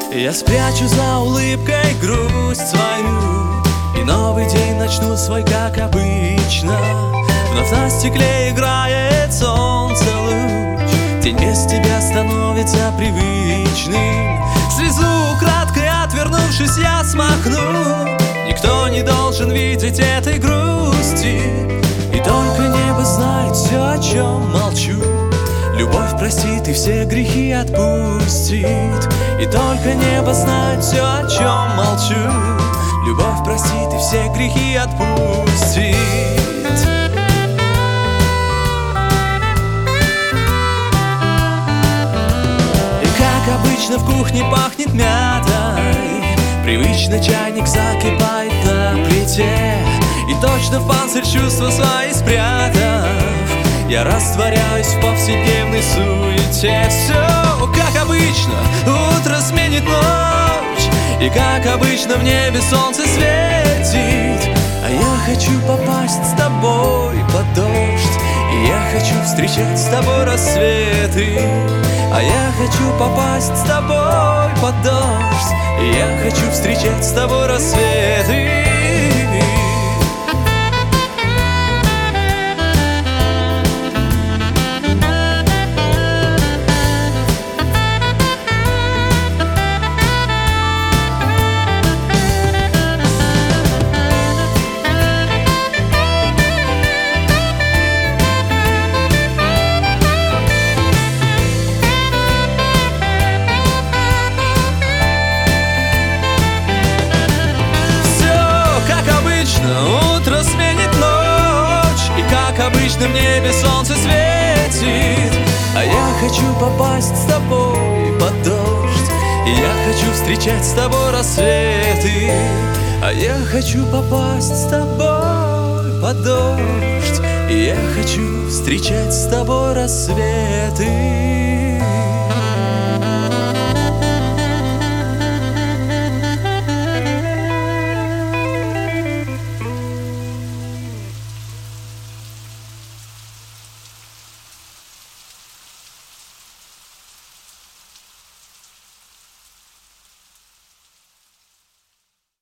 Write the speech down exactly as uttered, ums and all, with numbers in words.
Я спрячу за улыбкой грусть свою, и новый день начну свой, как обычно. Вновь на стекле играет солнце луч, день без тебя становится привычным. Слезу украдкой отвернувшись я смахну, никто не должен видеть этой грусти. И только небо знает все, о чем молчу. Любовь простит и все грехи отпустит. И только небо знает все, о чем молчу. Любовь простит и все грехи отпустит. И как обычно в кухне пахнет мятой, привычно чайник закипает на плите. И точно в панцирь чувства свои спрятав, я растворяюсь в повседневной суете. Все как обычно, утро сменит ночь, и как обычно в небе солнце светит. А я хочу попасть с тобой под дождь, и я хочу встречать с тобой рассветы. А я хочу попасть с тобой под дождь, и я хочу встречать с тобой рассветы. Утро сменит ночь, и как обычно в небе солнце светит. А я хочу попасть с тобой под дождь, и я хочу встречать с тобой рассветы. А я хочу попасть с тобой под дождь, и я хочу встречать с тобой рассветы.